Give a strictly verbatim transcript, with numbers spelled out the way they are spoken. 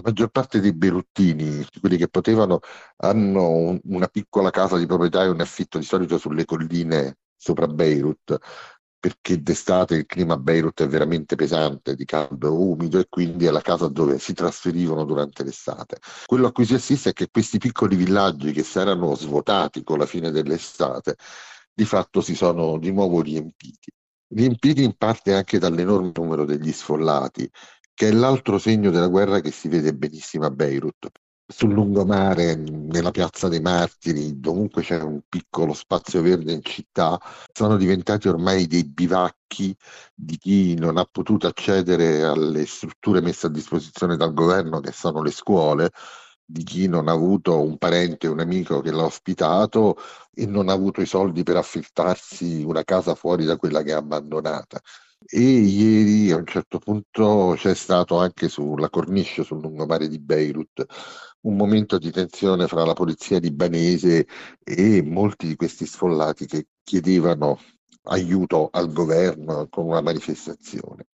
maggior parte dei beiruttini, quelli che potevano, hanno un- una piccola casa di proprietà e un affitto di solito sulle colline sopra Beirut, perché d'estate il clima a Beirut è veramente pesante, di caldo e umido, e quindi è la casa dove si trasferivano durante l'estate. Quello a cui si assiste è che questi piccoli villaggi che si erano svuotati con la fine dell'estate, di fatto si sono di nuovo riempiti. Riempiti in parte anche dall'enorme numero degli sfollati, che è l'altro segno della guerra che si vede benissimo a Beirut. Sul lungomare, nella piazza dei Martiri, dovunque c'è un piccolo spazio verde in città, sono diventati ormai dei bivacchi di chi non ha potuto accedere alle strutture messe a disposizione dal governo, che sono le scuole, di chi non ha avuto un parente, un amico che l'ha ospitato e non ha avuto i soldi per affittarsi una casa fuori da quella che ha abbandonata. E ieri a un certo punto c'è stato anche sulla cornice, sul lungomare di Beirut, un momento di tensione fra la polizia libanese e molti di questi sfollati che chiedevano aiuto al governo con una manifestazione.